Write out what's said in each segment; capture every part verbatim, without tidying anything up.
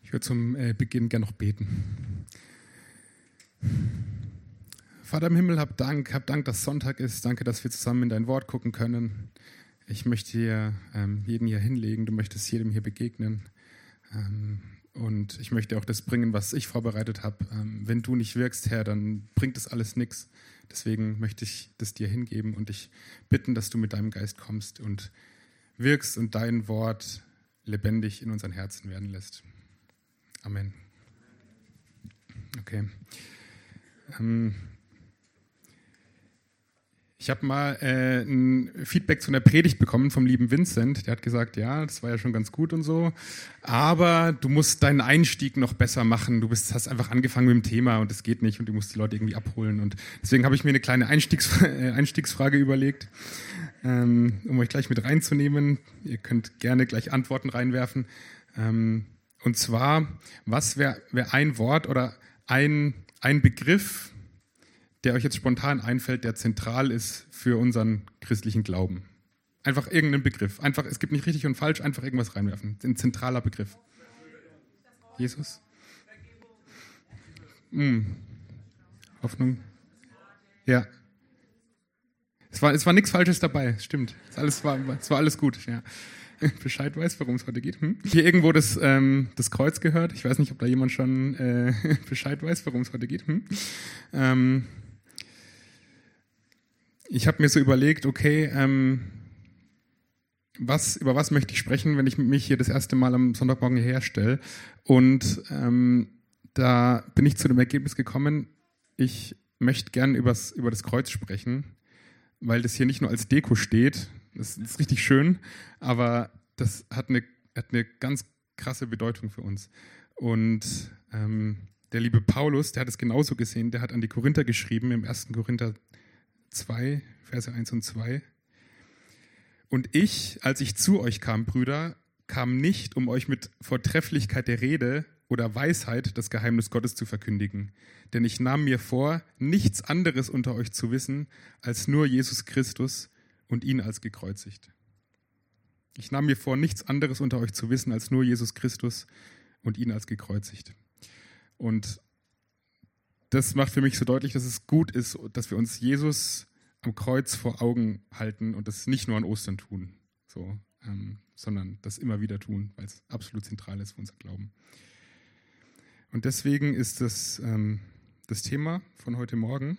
Ich würde zum äh, Beginn gerne noch beten. Vater im Himmel, hab Dank, hab Dank, dass Sonntag ist. Danke, dass wir zusammen in dein Wort gucken können. Ich möchte dir ähm, jeden hier hinlegen. Du möchtest jedem hier begegnen. Ähm, und ich möchte auch das bringen, was ich vorbereitet habe. Ähm, wenn du nicht wirkst, Herr, dann bringt das alles nichts. Deswegen möchte ich das dir hingeben und dich bitten, dass du mit deinem Geist kommst und wirkst und dein Wort lebendig in unseren Herzen werden lässt. Amen. Okay. Ähm, ich habe mal äh, ein Feedback zu einer Predigt bekommen vom lieben Vincent. Der hat gesagt, ja, das war ja schon ganz gut und so, aber du musst deinen Einstieg noch besser machen. Du bist, hast einfach angefangen mit dem Thema und es geht nicht und du musst die Leute irgendwie abholen. Und deswegen habe ich mir eine kleine Einstiegs- äh, Einstiegsfrage überlegt, ähm, um euch gleich mit reinzunehmen. Ihr könnt gerne gleich Antworten reinwerfen. Ähm, Und zwar, was wäre wär ein Wort oder ein, ein Begriff, der euch jetzt spontan einfällt, der zentral ist für unseren christlichen Glauben? Einfach irgendein Begriff. Einfach, es gibt nicht richtig und falsch, einfach irgendwas reinwerfen. Ein zentraler Begriff. Jesus? Hm. Hoffnung? Ja. Es war, es war nichts Falsches dabei, stimmt. Es, alles war, es war alles gut, ja. Bescheid weiß, worum es heute geht. Hm? Hier irgendwo das, ähm, das Kreuz gehört. Ich weiß nicht, ob da jemand schon äh, Bescheid weiß, worum es heute geht. Hm? Ähm, ich habe mir so überlegt, okay, ähm, was, über was möchte ich sprechen, wenn ich mich hier das erste Mal am Sonntagmorgen hierher stelle. Und ähm, da bin ich zu dem Ergebnis gekommen, ich möchte gern übers, über das Kreuz sprechen, weil das hier nicht nur als Deko steht. Das ist richtig schön, aber das hat eine, hat eine ganz krasse Bedeutung für uns. Und ähm, der liebe Paulus, der hat es genauso gesehen, der hat an die Korinther geschrieben, im ersten Korinther zwei, Verse eins und zwei. Und ich, als ich zu euch kam, Brüder, kam nicht, um euch mit Vortrefflichkeit der Rede oder Weisheit das Geheimnis Gottes zu verkündigen. Denn ich nahm mir vor, nichts anderes unter euch zu wissen, als nur Jesus Christus und ihn als gekreuzigt. Ich nahm mir vor, nichts anderes unter euch zu wissen, als nur Jesus Christus und ihn als gekreuzigt. Und das macht für mich so deutlich, dass es gut ist, dass wir uns Jesus am Kreuz vor Augen halten und das nicht nur an Ostern tun, so, ähm, sondern das immer wieder tun, weil es absolut zentral ist für unser Glauben. Und deswegen ist das ähm, das Thema von heute Morgen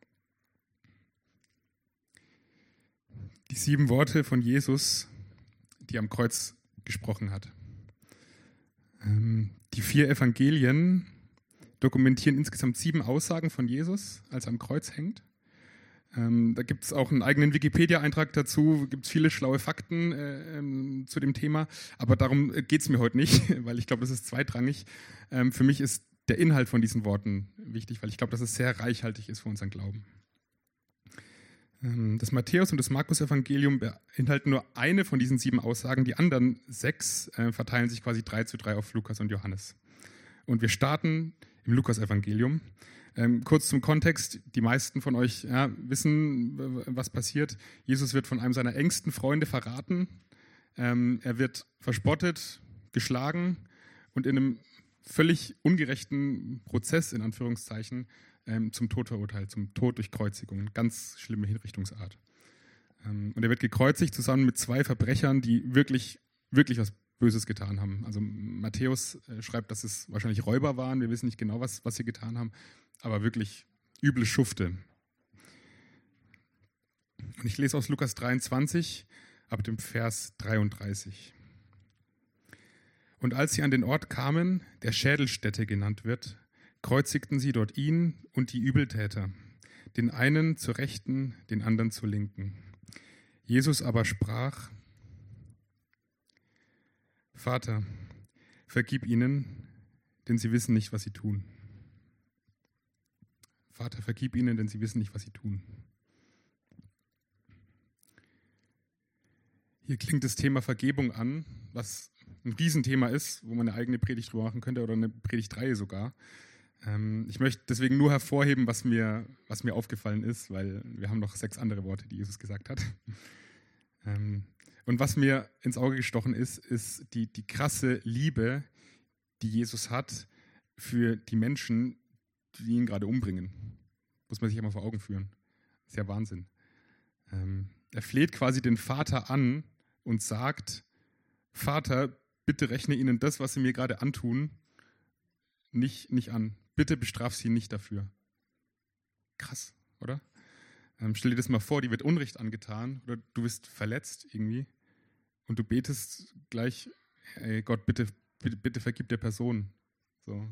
die sieben Worte von Jesus, die am Kreuz gesprochen hat. Ähm, die vier Evangelien dokumentieren insgesamt sieben Aussagen von Jesus, als er am Kreuz hängt. Ähm, da gibt es auch einen eigenen Wikipedia-Eintrag dazu, gibt es viele schlaue Fakten äh, ähm, zu dem Thema, aber darum geht es mir heute nicht, weil ich glaube, das ist zweitrangig. Ähm, für mich ist der Inhalt von diesen Worten wichtig, weil ich glaube, dass es sehr reichhaltig ist für unseren Glauben. Das Matthäus- und das Markus-Evangelium beinhalten nur eine von diesen sieben Aussagen. Die anderen sechs äh, verteilen sich quasi drei zu drei auf Lukas und Johannes. Und wir starten im Lukas-Evangelium. Ähm, kurz zum Kontext, die meisten von euch ja, wissen, was passiert. Jesus wird von einem seiner engsten Freunde verraten. Ähm, er wird verspottet, geschlagen und in einem völlig ungerechten Prozess, in Anführungszeichen, zum Tod verurteilt, zum Tod durch Kreuzigung. Ganz schlimme Hinrichtungsart. Und er wird gekreuzigt zusammen mit zwei Verbrechern, die wirklich, wirklich was Böses getan haben. Also Matthäus schreibt, dass es wahrscheinlich Räuber waren. Wir wissen nicht genau, was, was sie getan haben, aber wirklich üble Schufte. Und ich lese aus Lukas dreiundzwanzig, ab dem Vers dreiunddreißig. Und als sie an den Ort kamen, der Schädelstätte genannt wird, kreuzigten sie dort ihn und die Übeltäter, den einen zur Rechten, den anderen zur Linken. Jesus aber sprach: Vater, vergib ihnen, denn sie wissen nicht, was sie tun. Vater, vergib ihnen, denn sie wissen nicht, was sie tun. Hier klingt das Thema Vergebung an, was ein Riesenthema ist, wo man eine eigene Predigt drüber machen könnte oder eine Predigtreihe sogar. Ich möchte deswegen nur hervorheben, was mir, was mir aufgefallen ist, weil wir haben noch sechs andere Worte, die Jesus gesagt hat. Und was mir ins Auge gestochen ist, ist die, die krasse Liebe, die Jesus hat für die Menschen, die ihn gerade umbringen. Muss man sich einmal vor Augen führen. Das ist ja Wahnsinn. Ähm, er fleht quasi den Vater an und sagt, Vater, bitte rechne ihnen das, was sie mir gerade antun, nicht, nicht an. Bitte bestraf sie nicht dafür. Krass, oder? Ähm, stell dir das mal vor, dir wird Unrecht angetan oder du wirst verletzt irgendwie und du betest gleich, ey Gott, bitte, bitte, bitte vergib der Person. So.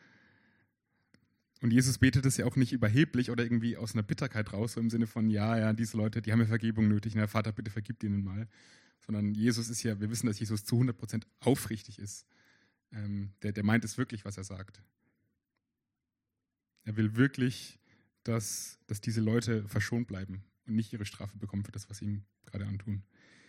Und Jesus betet es ja auch nicht überheblich oder irgendwie aus einer Bitterkeit raus, so im Sinne von, ja, ja, diese Leute, die haben ja Vergebung nötig, na Vater, bitte vergib ihnen mal. Sondern Jesus ist ja, wir wissen, dass Jesus zu hundert Prozent aufrichtig ist. Ähm, der, der meint es wirklich, was er sagt. Er will wirklich, dass, dass diese Leute verschont bleiben und nicht ihre Strafe bekommen für das, was sie ihm gerade antun.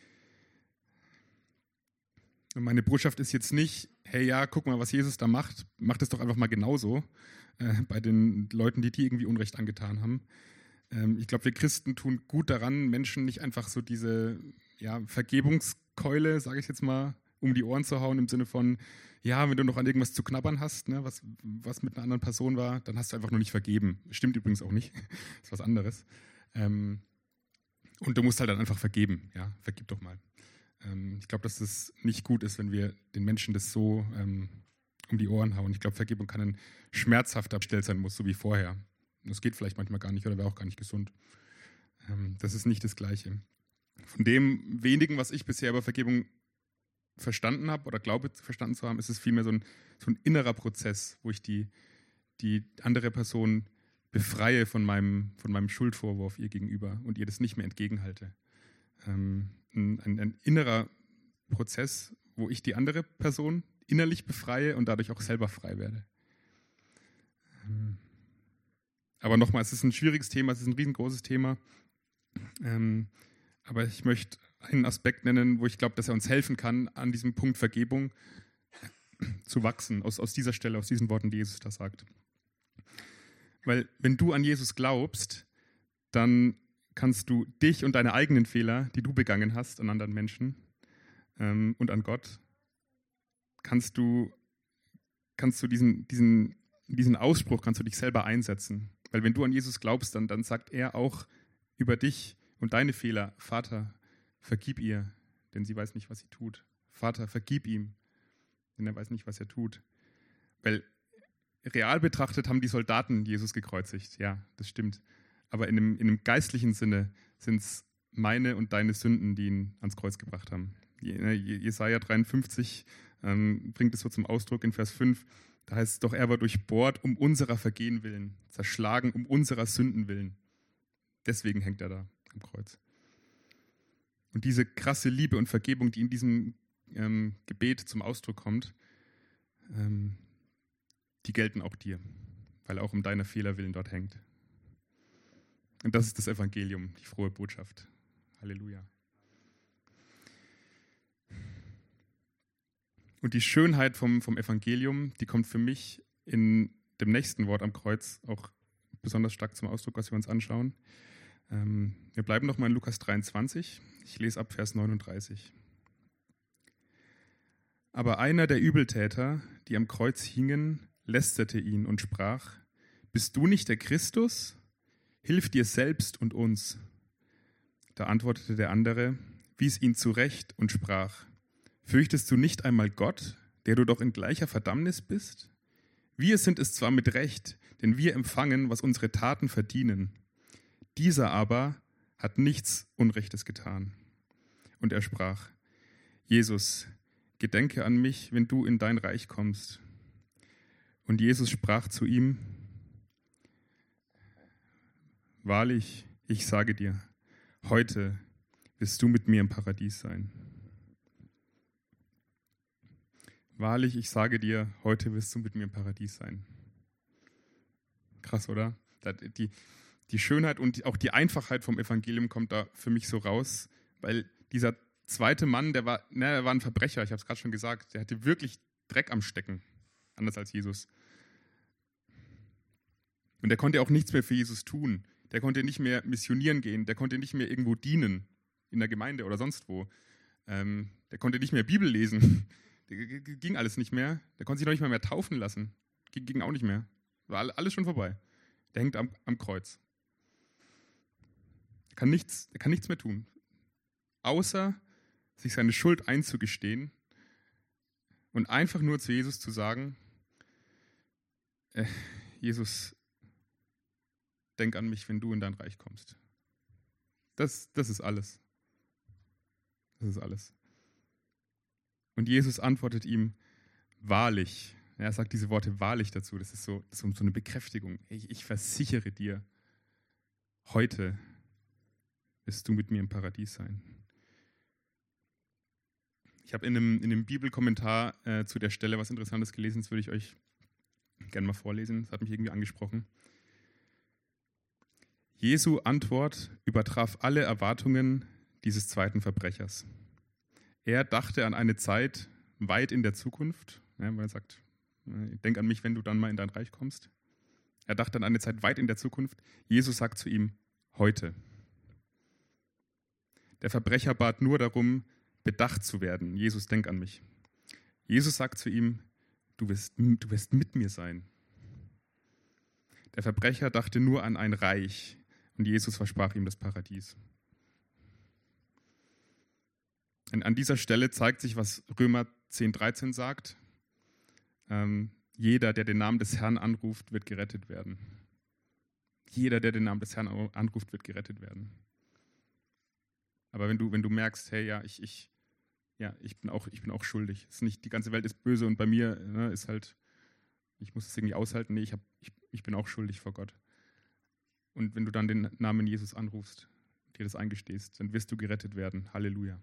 Und meine Botschaft ist jetzt nicht, hey ja, guck mal, was Jesus da macht, macht es doch einfach mal genauso äh, bei den Leuten, die dir irgendwie Unrecht angetan haben. Ähm, ich glaube, wir Christen tun gut daran, Menschen nicht einfach so diese ja, Vergebungskeule, sage ich jetzt mal, um die Ohren zu hauen, im Sinne von, ja, wenn du noch an irgendwas zu knabbern hast, ne, was, was mit einer anderen Person war, dann hast du einfach nur nicht vergeben. Stimmt übrigens auch nicht, das ist was anderes. Ähm, und du musst halt dann einfach vergeben, ja, vergib doch mal. Ähm, ich glaube, dass es nicht gut ist, wenn wir den Menschen das so ähm, um die Ohren hauen. Ich glaube, Vergebung kann ein schmerzhafter bestellt sein muss, so wie vorher. Das geht vielleicht manchmal gar nicht oder wäre auch gar nicht gesund. Ähm, das ist nicht das Gleiche. Von dem wenigen, was ich bisher über Vergebung verstanden habe oder glaube verstanden zu haben, ist es vielmehr so ein, so ein innerer Prozess, wo ich die, die andere Person befreie von meinem, von meinem Schuldvorwurf ihr gegenüber und ihr das nicht mehr entgegenhalte. Ähm, ein, ein, ein innerer Prozess, wo ich die andere Person innerlich befreie und dadurch auch selber frei werde. Ähm, aber nochmal, es ist ein schwieriges Thema, es ist ein riesengroßes Thema. Ähm, aber ich möchte einen Aspekt nennen, wo ich glaube, dass er uns helfen kann, an diesem Punkt Vergebung zu wachsen, aus, aus dieser Stelle, aus diesen Worten, die Jesus da sagt. Weil wenn du an Jesus glaubst, dann kannst du dich und deine eigenen Fehler, die du begangen hast an anderen Menschen ähm, und an Gott, kannst du, kannst du diesen, diesen, diesen Ausspruch, kannst du dich selber einsetzen. Weil wenn du an Jesus glaubst, dann, dann sagt er auch über dich und deine Fehler, Vater, vergib ihr, denn sie weiß nicht, was sie tut. Vater, vergib ihm, denn er weiß nicht, was er tut. Weil real betrachtet haben die Soldaten Jesus gekreuzigt, ja, das stimmt. Aber in einem, in einem geistlichen Sinne sind es meine und deine Sünden, die ihn ans Kreuz gebracht haben. Jesaja dreiundfünfzig ähm, bringt es so zum Ausdruck in Vers fünf. Da heißt es doch, er war durchbohrt um unserer Vergehen willen, zerschlagen um unserer Sünden willen. Deswegen hängt er da am Kreuz. Und diese krasse Liebe und Vergebung, die in diesem ähm, Gebet zum Ausdruck kommt, ähm, die gelten auch dir, weil er auch um deiner Fehler willen dort hängt. Und das ist das Evangelium, die frohe Botschaft. Halleluja. Und die Schönheit vom, vom Evangelium, die kommt für mich in dem nächsten Wort am Kreuz auch besonders stark zum Ausdruck, was wir uns anschauen. Ähm, wir bleiben nochmal in Lukas dreiundzwanzig. Ich lese ab Vers neununddreißig. Aber einer der Übeltäter, die am Kreuz hingen, lästerte ihn und sprach, bist du nicht der Christus? Hilf dir selbst und uns. Da antwortete der andere, wies ihn zurecht und sprach, fürchtest du nicht einmal Gott, der du doch in gleicher Verdammnis bist? Wir sind es zwar mit Recht, denn wir empfangen, was unsere Taten verdienen. Dieser aber hat nichts Unrechtes getan. Und er sprach, Jesus, gedenke an mich, wenn du in dein Reich kommst. Und Jesus sprach zu ihm, wahrlich, ich sage dir, heute wirst du mit mir im Paradies sein. Wahrlich, ich sage dir, heute wirst du mit mir im Paradies sein. Krass, oder? Die, die Schönheit und auch die Einfachheit vom Evangelium kommt da für mich so raus, weil dieser zweite Mann, der war, ne, der war ein Verbrecher, ich habe es gerade schon gesagt, der hatte wirklich Dreck am Stecken, anders als Jesus. Und der konnte auch nichts mehr für Jesus tun. Der konnte nicht mehr missionieren gehen, der konnte nicht mehr irgendwo dienen, in der Gemeinde oder sonst wo. Ähm, der konnte nicht mehr Bibel lesen, Ging alles nicht mehr. Der konnte sich noch nicht mal mehr taufen lassen. Ging, ging auch nicht mehr. War alles schon vorbei. Der hängt am, am Kreuz. Er kann nichts, er kann nichts mehr tun, außer sich seine Schuld einzugestehen und einfach nur zu Jesus zu sagen, äh, Jesus, denk an mich, wenn du in dein Reich kommst. Das, das ist alles. Das ist alles. Und Jesus antwortet ihm, wahrlich. Er sagt diese Worte wahrlich dazu. Das ist so, das ist so eine Bekräftigung. Ich, ich versichere dir, heute wirst du mit mir im Paradies sein. Ich habe in einem, in einem Bibelkommentar äh, zu der Stelle was Interessantes gelesen, das würde ich euch gerne mal vorlesen. Das hat mich irgendwie angesprochen. Jesu Antwort übertraf alle Erwartungen dieses zweiten Verbrechers. Er dachte an eine Zeit weit in der Zukunft, ja, weil er sagt, denk an mich, wenn du dann mal in dein Reich kommst. Er dachte an eine Zeit weit in der Zukunft. Jesus sagt zu ihm, heute. Der Verbrecher bat nur darum, bedacht zu werden. Jesus, denk an mich. Jesus sagt zu ihm, du wirst, du wirst mit mir sein. Der Verbrecher dachte nur an ein Reich und Jesus versprach ihm das Paradies. Und an dieser Stelle zeigt sich, was Römer zehn dreizehn sagt. Ähm, jeder, der den Namen des Herrn anruft, wird gerettet werden. Jeder, der den Namen des Herrn anruft, wird gerettet werden. Aber wenn du, wenn du merkst, hey, ja, ich, ich, ja, ich bin auch, ich bin auch schuldig. Es ist nicht, die ganze Welt ist böse und bei mir ne, ist halt, ich muss es irgendwie aushalten. Nee, ich, hab, ich, ich bin auch schuldig vor Gott. Und wenn du dann den Namen Jesus anrufst, dir das eingestehst, dann wirst du gerettet werden. Halleluja.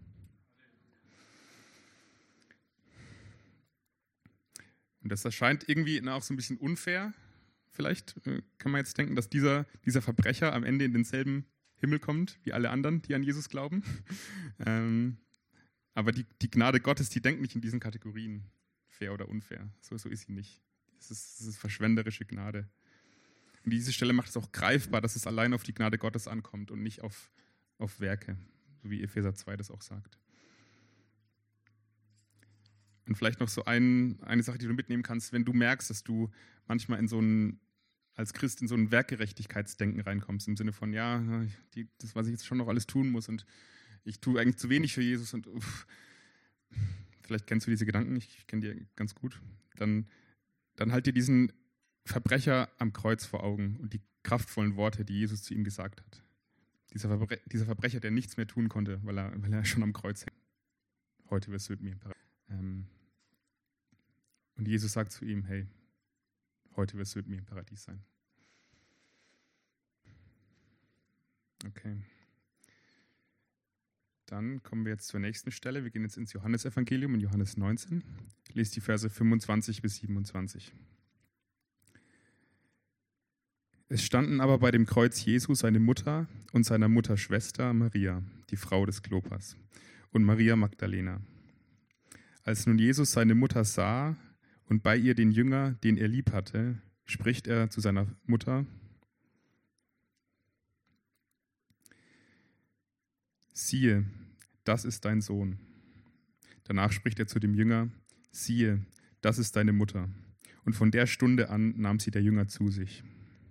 Und das erscheint irgendwie auch so ein bisschen unfair. Vielleicht äh, kann man jetzt denken, dass dieser, dieser Verbrecher am Ende in denselben Himmel kommt, wie alle anderen, die an Jesus glauben. ähm, aber die, die Gnade Gottes, die denkt nicht in diesen Kategorien, fair oder unfair. So, so ist sie nicht. Das ist, das ist verschwenderische Gnade. Und diese Stelle macht es auch greifbar, dass es allein auf die Gnade Gottes ankommt und nicht auf, auf Werke, so wie Epheser zwei das auch sagt. Und vielleicht noch so ein, eine Sache, die du mitnehmen kannst, wenn du merkst, dass du manchmal in so ein, als Christ in so ein Werkgerechtigkeitsdenken reinkommst, im Sinne von, ja, die, das, was ich jetzt schon noch alles tun muss und ich tue eigentlich zu wenig für Jesus und uff, vielleicht kennst du diese Gedanken, ich kenne die ganz gut, dann, dann halt dir diesen Verbrecher am Kreuz vor Augen und die kraftvollen Worte, die Jesus zu ihm gesagt hat. Dieser, Verbre- dieser Verbrecher, der nichts mehr tun konnte, weil er, weil er schon am Kreuz hängt. Heute wirst du mit mir im Paradies. Ähm, und Jesus sagt zu ihm, hey, heute wirst du mit mir im Paradies sein. Okay. Dann kommen wir jetzt zur nächsten Stelle. Wir gehen jetzt ins Johannesevangelium in Johannes neunzehn. Ich lese die Verse fünfundzwanzig bis siebenundzwanzig. Es standen aber bei dem Kreuz Jesu seine Mutter und seiner Mutter Schwester Maria, die Frau des Klopas, und Maria Magdalena. Als nun Jesus seine Mutter sah und bei ihr den Jünger, den er lieb hatte, spricht er zu seiner Mutter: Siehe, das ist dein Sohn. Danach spricht er zu dem Jünger: Siehe, das ist deine Mutter. Und von der Stunde an nahm sie der Jünger zu sich.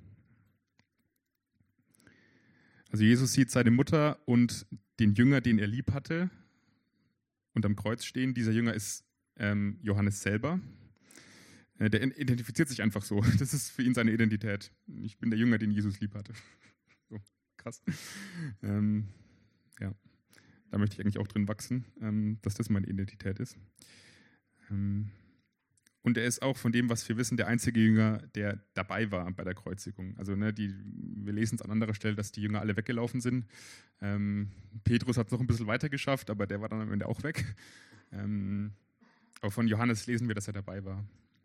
Also Jesus sieht seine Mutter und den Jünger, den er lieb hatte, und am Kreuz stehen. Dieser Jünger ist ähm, Johannes selber. Äh, der identifiziert sich einfach so. Das ist für ihn seine Identität. Ich bin der Jünger, den Jesus lieb hatte. So, krass. Ähm, ja, da möchte ich eigentlich auch drin wachsen, ähm, dass das meine Identität ist. Ähm, Und er ist auch von dem, was wir wissen, der einzige Jünger, der dabei war bei der Kreuzigung. Also ne, die, wir lesen es an anderer Stelle, dass die Jünger alle weggelaufen sind. Ähm, Petrus hat es noch ein bisschen weiter geschafft, aber der war dann am Ende auch weg. Ähm, aber von Johannes lesen wir, dass er dabei war.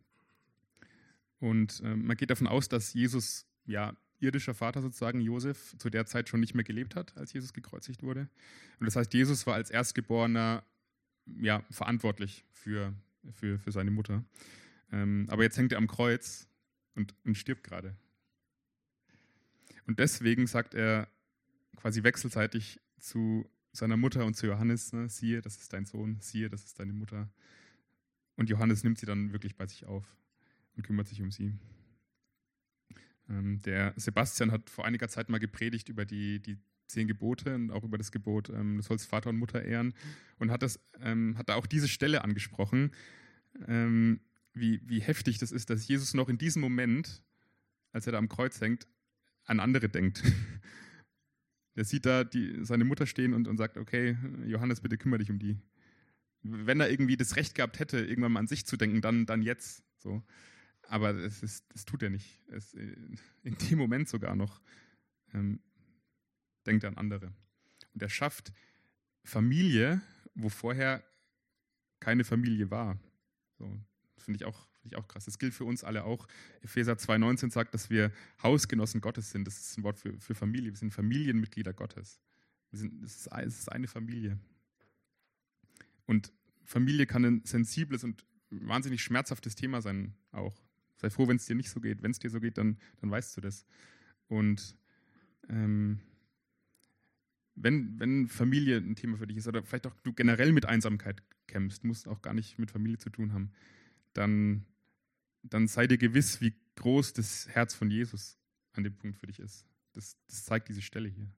Und ähm, man geht davon aus, dass Jesus, ja, irdischer Vater sozusagen, Josef, zu der Zeit schon nicht mehr gelebt hat, als Jesus gekreuzigt wurde. Und das heißt, Jesus war als Erstgeborener ja, verantwortlich für Für, für seine Mutter. Ähm, aber jetzt hängt er am Kreuz und, und stirbt gerade. Und deswegen sagt er quasi wechselseitig zu seiner Mutter und zu Johannes, ne, siehe, das ist dein Sohn, siehe, das ist deine Mutter. Und Johannes nimmt sie dann wirklich bei sich auf und kümmert sich um sie. Ähm, der Sebastian hat vor einiger Zeit mal gepredigt über die, die zehn Gebote und auch über das Gebot, ähm, du sollst Vater und Mutter ehren, und hat, das, ähm, hat da auch diese Stelle angesprochen, ähm, wie, wie heftig das ist, dass Jesus noch in diesem Moment, als er da am Kreuz hängt, an andere denkt. Er sieht da die, seine Mutter stehen und, und sagt, okay, Johannes, bitte kümmere dich um die. Wenn er irgendwie das Recht gehabt hätte, irgendwann mal an sich zu denken, dann, dann jetzt. So. Aber das, ist, das tut er nicht. Es, in dem Moment sogar noch ähm, denkt er an andere. Und er schafft Familie, wo vorher keine Familie war. So, finde ich auch, finde ich auch krass. Das gilt für uns alle auch. Epheser zwei neunzehn sagt, dass wir Hausgenossen Gottes sind. Das ist ein Wort für, für Familie. Wir sind Familienmitglieder Gottes. Wir sind, es, ist, es ist eine Familie. Und Familie kann ein sensibles und wahnsinnig schmerzhaftes Thema sein auch. Sei froh, wenn es dir nicht so geht. Wenn es dir so geht, dann, dann weißt du das. Und ähm, wenn, wenn Familie ein Thema für dich ist oder vielleicht auch du generell mit Einsamkeit kämpfst, musst auch gar nicht mit Familie zu tun haben, dann, dann sei dir gewiss, wie groß das Herz von Jesus an dem Punkt für dich ist. Das, das zeigt diese Stelle hier.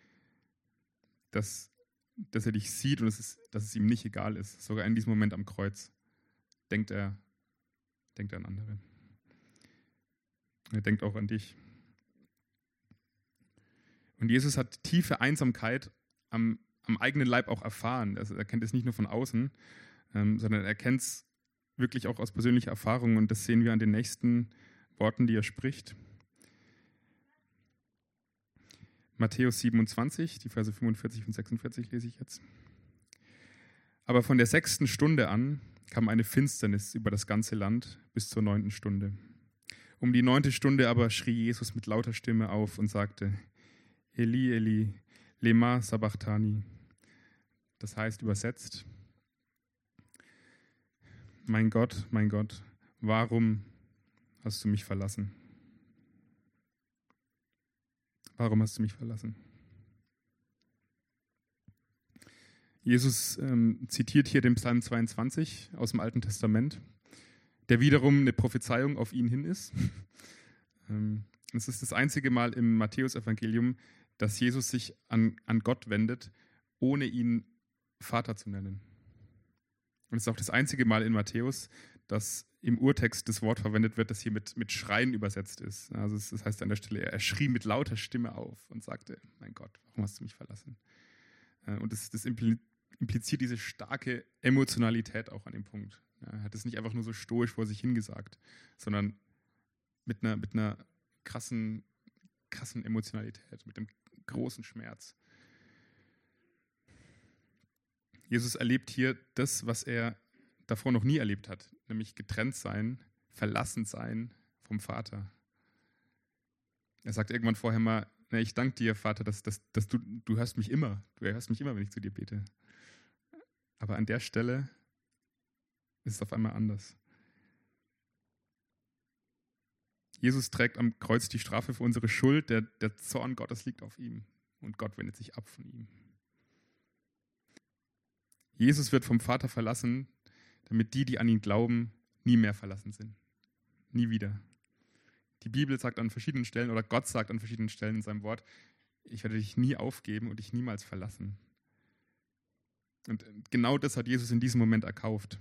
Dass, dass er dich sieht und es ist, dass es ihm nicht egal ist. Sogar in diesem Moment am Kreuz denkt er, denkt er an andere. Er denkt auch an dich. Und Jesus hat tiefe Einsamkeit am, am eigenen Leib auch erfahren. Also er kennt es nicht nur von außen, ähm, sondern er kennt es wirklich auch aus persönlicher Erfahrung. Und das sehen wir an den nächsten Worten, die er spricht. Matthäus siebenundzwanzig, die Verse fünfundvierzig und sechsundvierzig lese ich jetzt. Aber von der sechsten Stunde an kam eine Finsternis über das ganze Land bis zur neunten Stunde. Um die neunte Stunde aber schrie Jesus mit lauter Stimme auf und sagte, Eli, Eli, lema sabachthani. Das heißt übersetzt, mein Gott, mein Gott, warum hast du mich verlassen? Warum hast du mich verlassen? Jesus ähm, zitiert hier den Psalm zweiundzwanzig aus dem Alten Testament, der wiederum eine Prophezeiung auf ihn hin ist. ähm, es ist das einzige Mal im Matthäusevangelium, dass Jesus sich an, an Gott wendet, ohne ihn Vater zu nennen. Und es ist auch das einzige Mal in Matthäus, dass im Urtext das Wort verwendet wird, das hier mit, mit Schreien übersetzt ist. Also es, das heißt an der Stelle, er schrie mit lauter Stimme auf und sagte, mein Gott, warum hast du mich verlassen? Und das, das impliziert diese starke Emotionalität auch an dem Punkt. Er hat es nicht einfach nur so stoisch vor sich hingesagt, sondern mit einer, mit einer krassen, krassen Emotionalität, mit einem großen Schmerz. Jesus erlebt hier das, was er davor noch nie erlebt hat, nämlich getrennt sein, verlassen sein vom Vater. Er sagt irgendwann vorher mal, na, ich danke dir, Vater, dass, dass, dass du, du hörst mich immer, du hörst mich immer, wenn ich zu dir bete. Aber an der Stelle ist es auf einmal anders. Jesus trägt am Kreuz die Strafe für unsere Schuld, der, der Zorn Gottes liegt auf ihm und Gott wendet sich ab von ihm. Jesus wird vom Vater verlassen, damit die, die an ihn glauben, nie mehr verlassen sind. Nie wieder. Die Bibel sagt an verschiedenen Stellen, oder Gott sagt an verschiedenen Stellen in seinem Wort, ich werde dich nie aufgeben und dich niemals verlassen. Und genau das hat Jesus in diesem Moment erkauft.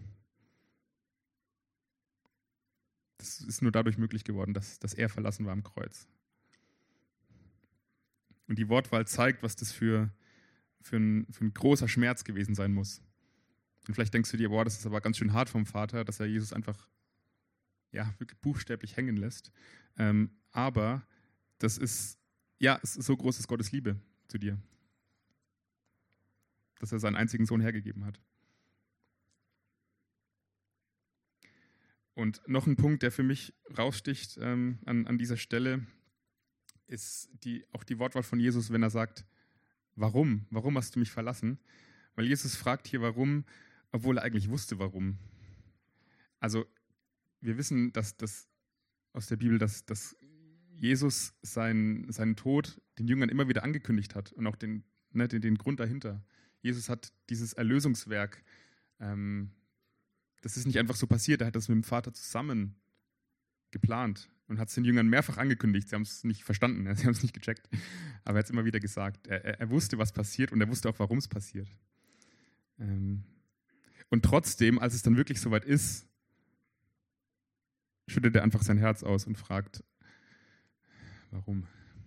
Das ist nur dadurch möglich geworden, dass, dass er verlassen war am Kreuz. Und die Wortwahl zeigt, was das für, für, ein, für ein großer Schmerz gewesen sein muss. Und vielleicht denkst du dir, boah, das ist aber ganz schön hart vom Vater, dass er Jesus einfach ja, wirklich buchstäblich hängen lässt. Ähm, aber das ist, ja, es ist so groß ist Gottes Liebe zu dir, dass er seinen einzigen Sohn hergegeben hat. Und noch ein Punkt, der für mich raussticht ähm, an, an dieser Stelle, ist die, auch die Wortwahl von Jesus, wenn er sagt, warum? Warum hast du mich verlassen? Weil Jesus fragt hier, warum, obwohl er eigentlich wusste, warum. Also wir wissen, dass das aus der Bibel, dass, dass Jesus seinen, seinen Tod den Jüngern immer wieder angekündigt hat und auch den, ne, den, den Grund dahinter. Jesus hat dieses Erlösungswerk ähm, Das ist nicht einfach so passiert, er hat das mit dem Vater zusammen geplant und hat es den Jüngern mehrfach angekündigt. Sie haben es nicht verstanden, sie haben es nicht gecheckt. Aber er hat es immer wieder gesagt. Er, er, er wusste, was passiert und er wusste auch, warum es passiert. Ähm, und trotzdem, als es dann wirklich soweit ist, schüttet er einfach sein Herz aus und fragt, warum?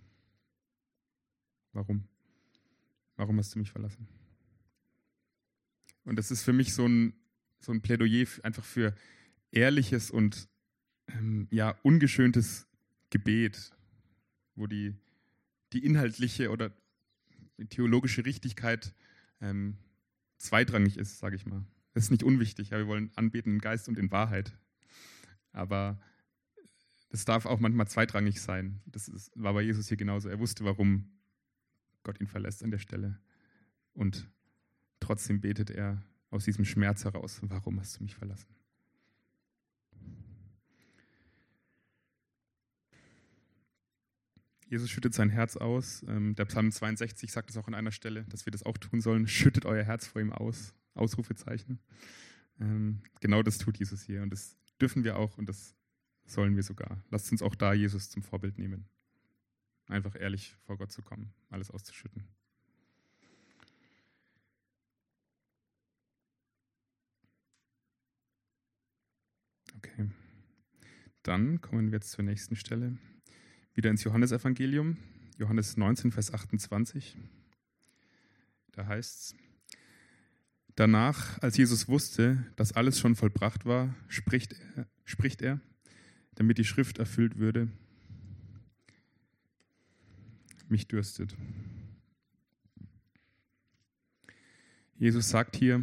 Warum? Warum hast du mich verlassen? Und das ist für mich so ein, so ein Plädoyer einfach für ehrliches und ähm, ja, ungeschöntes Gebet, wo die, die inhaltliche oder die theologische Richtigkeit ähm, zweitrangig ist, sage ich mal. Das ist nicht unwichtig, ja, wir wollen anbeten in Geist und in Wahrheit. Aber das darf auch manchmal zweitrangig sein. Das ist, war bei Jesus hier genauso. Er wusste, warum Gott ihn verlässt an der Stelle. Und trotzdem betet er aus diesem Schmerz heraus, warum hast du mich verlassen? Jesus schüttet sein Herz aus. Der Psalm zweiundsechzig sagt es auch an einer Stelle, dass wir das auch tun sollen. Schüttet euer Herz vor ihm aus. Ausrufezeichen. Genau das tut Jesus hier. Und das dürfen wir auch und das sollen wir sogar. Lasst uns auch da Jesus zum Vorbild nehmen. Einfach ehrlich vor Gott zu kommen, alles auszuschütten. Okay. Dann kommen wir jetzt zur nächsten Stelle. Wieder ins Johannesevangelium, Johannes neunzehn, Vers achtundzwanzig. Da heißt es: Danach, als Jesus wusste, dass alles schon vollbracht war, spricht er, spricht er, damit die Schrift erfüllt würde: Mich dürstet. Jesus sagt hier: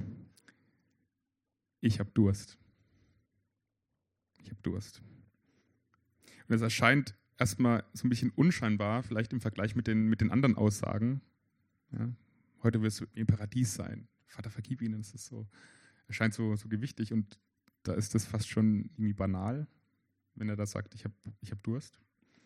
Ich habe Durst. Ich habe Durst. Und es erscheint erstmal so ein bisschen unscheinbar, vielleicht im Vergleich mit den, mit den anderen Aussagen. Ja, heute wirst du im Paradies sein. Vater, vergib ihnen. Das ist so, erscheint so, so gewichtig und da ist das fast schon irgendwie banal, wenn er da sagt, ich habe ich hab Durst.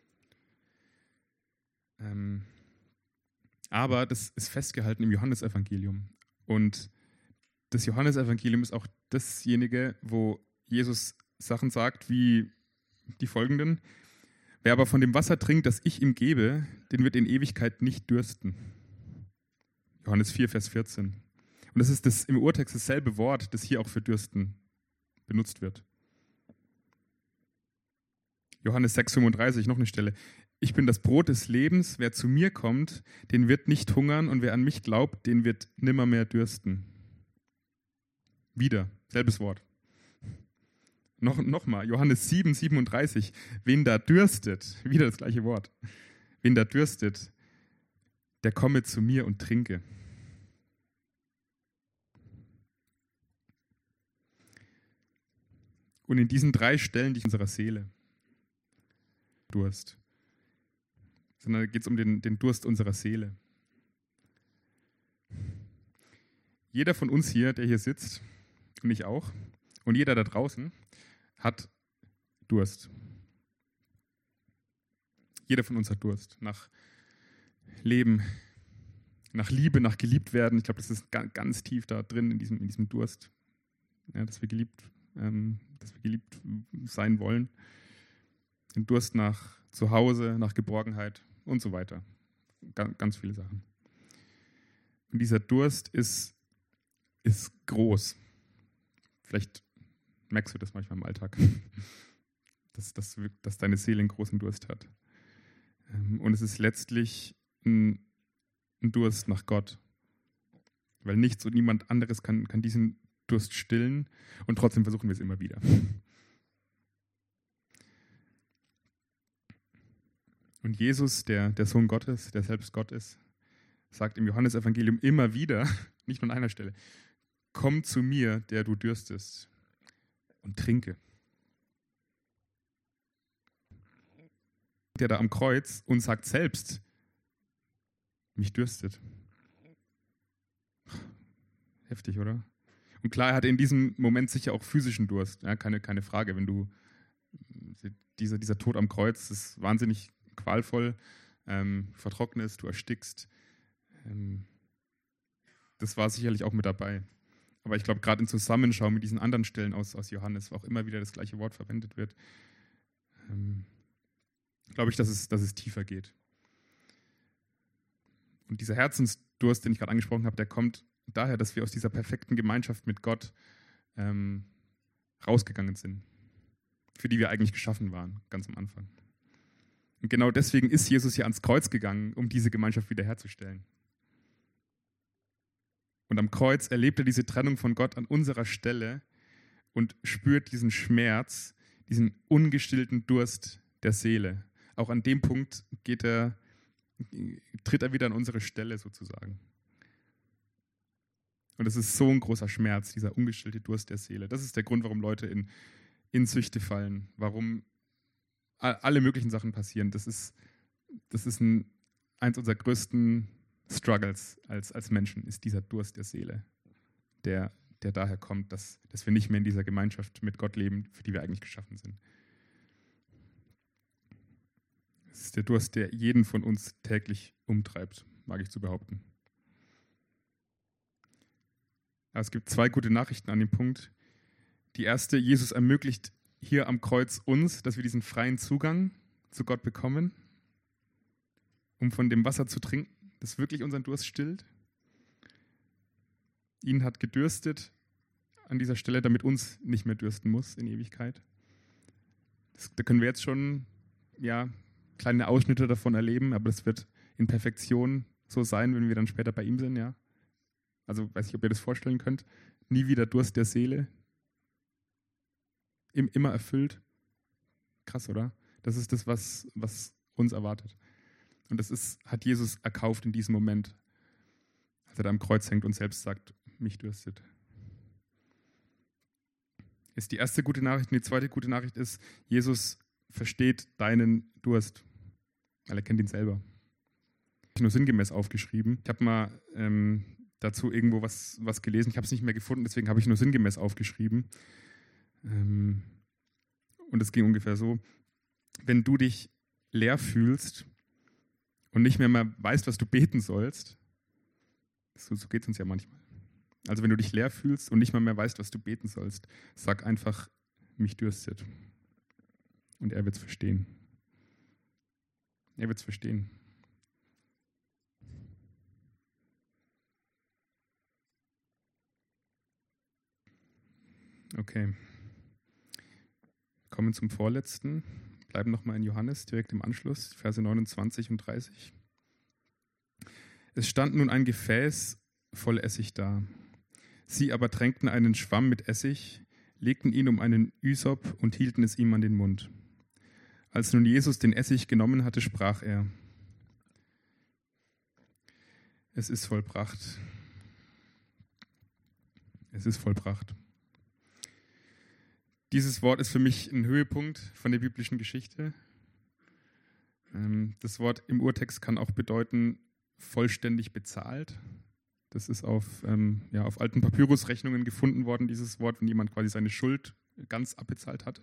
Ähm, aber das ist festgehalten im Johannesevangelium. Und das Johannesevangelium ist auch dasjenige, wo Jesus Sachen sagt wie die folgenden: Wer aber von dem Wasser trinkt, das ich ihm gebe, den wird in Ewigkeit nicht dürsten. Johannes vier, Vers vierzehn. Und das ist das, im Urtext dasselbe Wort, das hier auch für Dürsten benutzt wird. Johannes sechs, fünfunddreißig, noch eine Stelle. Ich bin das Brot des Lebens, wer zu mir kommt, den wird nicht hungern und wer an mich glaubt, den wird nimmermehr dürsten. Wieder, selbes Wort. Noch, noch mal, Johannes sieben, siebenunddreißig. Wen da dürstet, wieder das gleiche Wort. Wen da dürstet, der komme zu mir und trinke. Und in diesen drei Stellen die unserer Seele Durst. Sondern da geht es um den, den Durst unserer Seele. Jeder von uns hier, der hier sitzt, und ich auch, und jeder da draußen, hat Durst. Jeder von uns hat Durst nach Leben, nach Liebe, nach geliebt werden. Ich glaube, das ist ganz, ganz tief da drin in diesem, in diesem Durst, ja, dass wir geliebt, ähm, dass wir geliebt sein wollen. Den Durst nach Zuhause, nach Geborgenheit und so weiter. Ganz, ganz viele Sachen. Und dieser Durst ist, ist groß. Vielleicht merkst du das manchmal im Alltag, dass, dass, dass deine Seele einen großen Durst hat. Und es ist letztlich ein, ein Durst nach Gott. Weil nichts und niemand anderes kann, kann diesen Durst stillen und trotzdem versuchen wir es immer wieder. Und Jesus, der, der Sohn Gottes, der selbst Gott ist, sagt im Johannesevangelium immer wieder, nicht nur an einer Stelle: Komm zu mir, der du dürstest, und trinke. Der da am Kreuz und sagt selbst: Mich dürstet. Heftig, oder? Und klar, er hatte in diesem Moment sicher auch physischen Durst, ja, keine, keine Frage. Wenn du, dieser, dieser Tod am Kreuz ist wahnsinnig qualvoll, ähm, vertrocknest, du erstickst. Ähm, das war sicherlich auch mit dabei. Aber ich glaube, gerade in Zusammenschau mit diesen anderen Stellen aus, aus Johannes, wo auch immer wieder das gleiche Wort verwendet wird, ähm, glaube ich, dass es, dass es tiefer geht. Und dieser Herzensdurst, den ich gerade angesprochen habe, der kommt daher, dass wir aus dieser perfekten Gemeinschaft mit Gott ähm, rausgegangen sind, für die wir eigentlich geschaffen waren, ganz am Anfang. Und genau deswegen ist Jesus ja ans Kreuz gegangen, um diese Gemeinschaft wiederherzustellen. Und am Kreuz erlebt er diese Trennung von Gott an unserer Stelle und spürt diesen Schmerz, diesen ungestillten Durst der Seele. Auch an dem Punkt geht er, tritt er wieder an unsere Stelle sozusagen. Und es ist so ein großer Schmerz, dieser ungestillte Durst der Seele. Das ist der Grund, warum Leute in, in Süchte fallen, warum alle möglichen Sachen passieren. Das ist, das ist ein, eins unserer größten Struggles als, als Menschen, ist dieser Durst der Seele, der, der daher kommt, dass, dass wir nicht mehr in dieser Gemeinschaft mit Gott leben, für die wir eigentlich geschaffen sind. Es ist der Durst, der jeden von uns täglich umtreibt, mag ich zu behaupten. Aber es gibt zwei gute Nachrichten an dem Punkt. Die erste, Jesus ermöglicht hier am Kreuz uns, dass wir diesen freien Zugang zu Gott bekommen, um von dem Wasser zu trinken, das wirklich unseren Durst stillt. Ihn hat gedürstet an dieser Stelle, damit uns nicht mehr dürsten muss in Ewigkeit. Das, da können wir jetzt schon ja, kleine Ausschnitte davon erleben, aber das wird in Perfektion so sein, wenn wir dann später bei ihm sind. Ja. Also weiß ich, ob ihr das vorstellen könnt. Nie wieder Durst der Seele. Immer erfüllt. Krass, oder? Das ist das, was, was uns erwartet. Und das ist, hat Jesus erkauft in diesem Moment, als er da am Kreuz hängt und selbst sagt, mich dürstet. Ist die erste gute Nachricht. Und die zweite gute Nachricht ist, Jesus versteht deinen Durst, weil er kennt ihn selber. Ich habe nur sinngemäß aufgeschrieben. Ich habe mal ähm, dazu irgendwo was, was gelesen. Ich habe es nicht mehr gefunden, deswegen habe ich nur sinngemäß aufgeschrieben. Ähm, und es ging ungefähr so, wenn du dich leer fühlst und nicht mehr mal weißt, was du beten sollst, so, so geht es uns ja manchmal. Also wenn du dich leer fühlst und nicht mal mehr weißt, was du beten sollst, sag einfach, mich dürstet. Und er wird es verstehen. Er wird es verstehen. Okay. Kommen zum vorletzten. Bleiben nochmal in Johannes, direkt im Anschluss, Verse neunundzwanzig und dreißig. Es stand nun ein Gefäß voll Essig da. Sie aber tränkten einen Schwamm mit Essig, legten ihn um einen Ysop und hielten es ihm an den Mund. Als nun Jesus den Essig genommen hatte, sprach er: Es ist vollbracht. Es ist vollbracht. Dieses Wort ist für mich ein Höhepunkt von der biblischen Geschichte. Das Wort im Urtext kann auch bedeuten, vollständig bezahlt. Das ist auf, ähm, ja, auf alten Papyrusrechnungen gefunden worden, dieses Wort, wenn jemand quasi seine Schuld ganz abbezahlt hatte.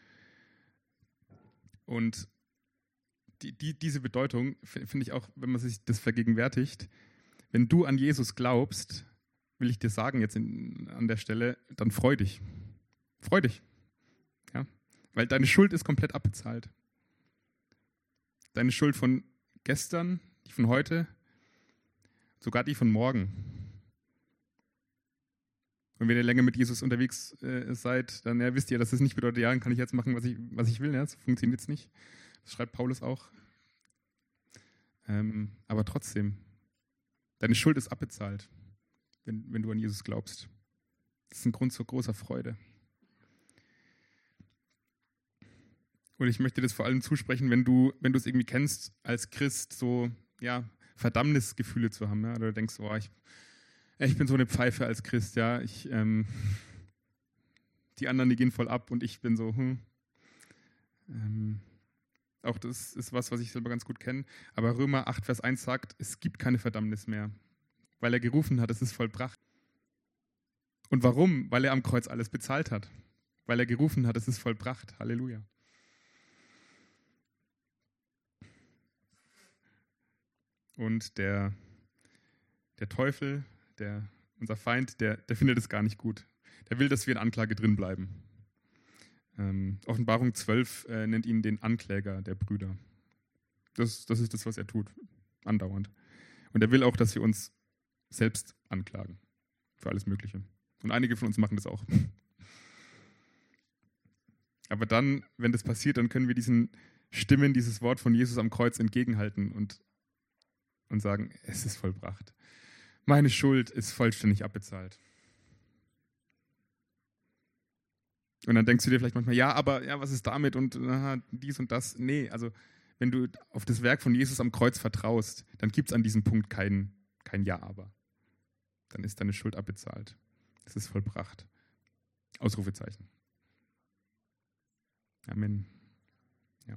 Und die, die, diese Bedeutung finde ich auch, wenn man sich das vergegenwärtigt, wenn du an Jesus glaubst, will ich dir sagen jetzt in, an der Stelle, dann freu dich. Freu dich. Ja? Weil deine Schuld ist komplett abbezahlt. Deine Schuld von gestern, die von heute, sogar die von morgen. Und wenn ihr länger mit Jesus unterwegs äh, seid, dann ja, wisst ihr, dass das nicht bedeutet, ja, dann kann ich jetzt machen, was ich, was ich will. Ja? Das funktioniert jetzt nicht. Das schreibt Paulus auch. Ähm, aber trotzdem, deine Schuld ist abbezahlt, wenn, wenn du an Jesus glaubst. Das ist ein Grund zur großer Freude. Und ich möchte das vor allem zusprechen, wenn du, wenn du es irgendwie kennst, als Christ so, ja, Verdammnisgefühle zu haben, ja, oder du denkst, oh, ich, ich bin so eine Pfeife als Christ, ja, ich, ähm, die anderen, die gehen voll ab und ich bin so, hm. Ähm, auch das ist was, was ich selber ganz gut kenne. Aber Römer acht, Vers eins sagt, es gibt keine Verdammnis mehr, weil er gerufen hat, es ist vollbracht. Und warum? Weil er am Kreuz alles bezahlt hat. Weil er gerufen hat, es ist vollbracht. Halleluja. Und der, der Teufel, der unser Feind, der, der findet es gar nicht gut. Der will, dass wir in Anklage drin bleiben. Ähm, Offenbarung zwölf äh, nennt ihn den Ankläger der Brüder. Das, das ist das, was er tut, andauernd. Und er will auch, dass wir uns selbst anklagen für alles Mögliche. Und einige von uns machen das auch. Aber dann, wenn das passiert, dann können wir diesen Stimmen dieses Wort von Jesus am Kreuz entgegenhalten und, und sagen, es ist vollbracht. Meine Schuld ist vollständig abbezahlt. Und dann denkst du dir vielleicht manchmal, ja, aber ja, was ist damit und aha, dies und das? Nee, also wenn du auf das Werk von Jesus am Kreuz vertraust, dann gibt es an diesem Punkt kein, kein Ja, aber. Dann ist deine Schuld abbezahlt. Es ist vollbracht. Ausrufezeichen. Amen. Ja.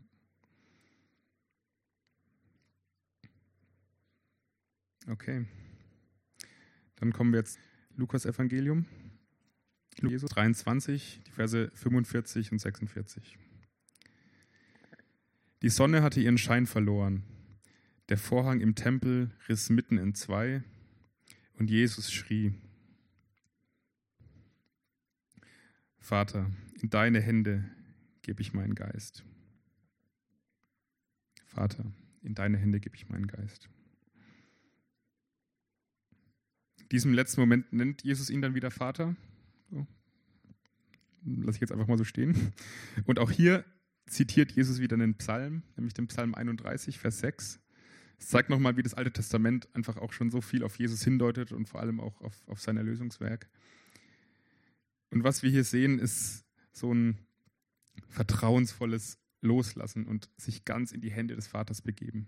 Okay. Dann kommen wir jetzt Lukas Evangelium. Jesus dreiundzwanzig, die Verse fünfundvierzig und sechsundvierzig. Die Sonne hatte ihren Schein verloren. Der Vorhang im Tempel riss mitten in zwei und Jesus schrie: Vater, in deine Hände gebe ich meinen Geist. Vater, in deine Hände gebe ich meinen Geist. In diesem letzten Moment nennt Jesus ihn dann wieder Vater. So. Lass ich jetzt einfach mal so stehen. Und auch hier zitiert Jesus wieder einen Psalm, nämlich den Psalm einunddreißig, Vers sechs. Es zeigt nochmal, wie das Alte Testament einfach auch schon so viel auf Jesus hindeutet und vor allem auch auf, auf sein Erlösungswerk. Und was wir hier sehen, ist so ein vertrauensvolles Loslassen und sich ganz in die Hände des Vaters begeben.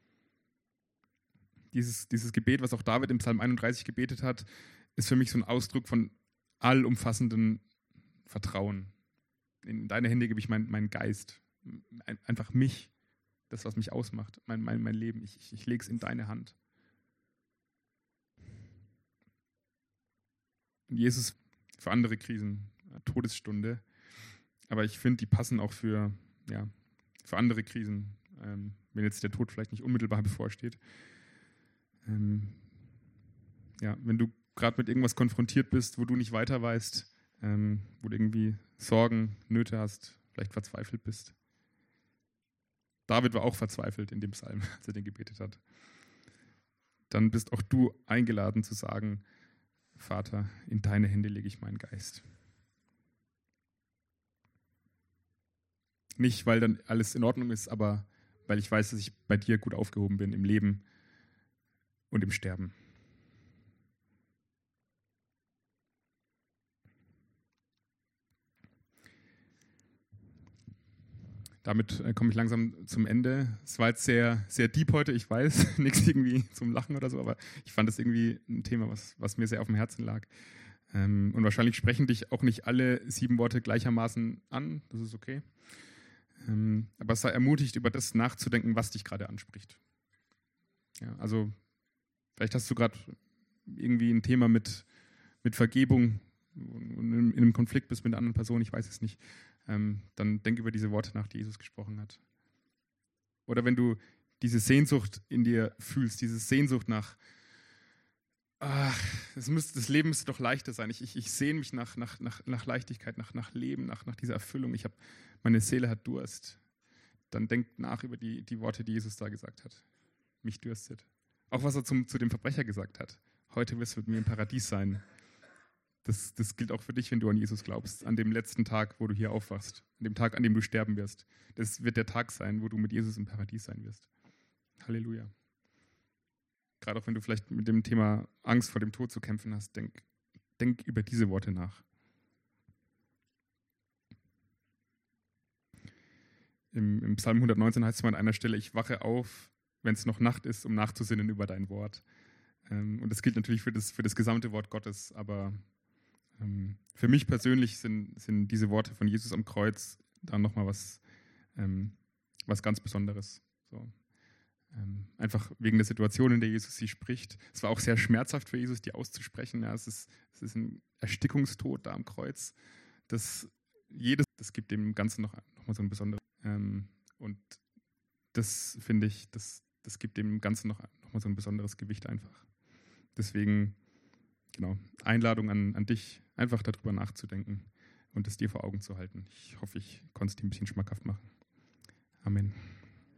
Dieses, dieses Gebet, was auch David im Psalm einunddreißig gebetet hat, ist für mich so ein Ausdruck von allumfassenden Vertrauen. In deine Hände gebe ich meinen mein Geist, einfach mich, das, was mich ausmacht, mein, mein, mein Leben. Ich, ich, ich lege es in deine Hand. Und Jesus für andere Krisen, Todesstunde, aber ich finde, die passen auch für, ja, für andere Krisen, ähm, wenn jetzt der Tod vielleicht nicht unmittelbar bevorsteht. Ähm, ja, wenn du gerade mit irgendwas konfrontiert bist, wo du nicht weiter weißt, ähm, wo du irgendwie Sorgen, Nöte hast, vielleicht verzweifelt bist. David war auch verzweifelt in dem Psalm, als er den gebetet hat. Dann bist auch du eingeladen zu sagen: Vater, in deine Hände lege ich meinen Geist. Nicht, weil dann alles in Ordnung ist, aber weil ich weiß, dass ich bei dir gut aufgehoben bin im Leben und im Sterben. Damit äh, komme ich langsam zum Ende. Es war jetzt sehr, sehr deep heute, ich weiß, nichts irgendwie zum Lachen oder so, aber ich fand das irgendwie ein Thema, was, was mir sehr auf dem Herzen lag. Ähm, und wahrscheinlich sprechen dich auch nicht alle sieben Worte gleichermaßen an, das ist okay. Ähm, aber sei ermutigt, über das nachzudenken, was dich gerade anspricht. Ja, also vielleicht hast du gerade irgendwie ein Thema mit, mit Vergebung und in, in einem Konflikt bist mit einer anderen Person, ich weiß es nicht. Ähm, dann denk über diese Worte nach, die Jesus gesprochen hat. Oder wenn du diese Sehnsucht in dir fühlst, diese Sehnsucht nach, ach, das, müsste, das Leben müsste doch leichter sein. Ich, ich, ich sehne mich nach, nach, nach, nach Leichtigkeit, nach, nach Leben, nach, nach dieser Erfüllung. Ich hab, meine Seele hat Durst. Dann denk nach über die, die Worte, die Jesus da gesagt hat. Mich dürstet. Auch was er zum, zu dem Verbrecher gesagt hat. Heute wirst du mit mir im Paradies sein. Das, das gilt auch für dich, wenn du an Jesus glaubst, an dem letzten Tag, wo du hier aufwachst, an dem Tag, an dem du sterben wirst. Das wird der Tag sein, wo du mit Jesus im Paradies sein wirst. Halleluja. Gerade auch wenn du vielleicht mit dem Thema Angst vor dem Tod zu kämpfen hast, denk, denk über diese Worte nach. Im, im Psalm hundertneunzehn heißt es mal an einer Stelle: Ich wache auf, wenn es noch Nacht ist, um nachzusinnen über dein Wort. Ähm, und das gilt natürlich für das, für das gesamte Wort Gottes, aber Ähm, für mich persönlich sind, sind diese Worte von Jesus am Kreuz dann nochmal was, ähm, was ganz Besonderes. So. Ähm, einfach wegen der Situation, in der Jesus sie spricht. Es war auch sehr schmerzhaft für Jesus, die auszusprechen. Ja, es ist, es ist ein Erstickungstod da am Kreuz. Das, jedes, das gibt dem Ganzen noch, noch mal so ein besonderes. Ähm, und das finde ich, das, das gibt dem Ganzen noch, noch mal so ein besonderes Gewicht einfach. Deswegen genau, Einladung an, an dich, einfach darüber nachzudenken und es dir vor Augen zu halten. Ich hoffe, ich konnte es dir ein bisschen schmackhaft machen. Amen.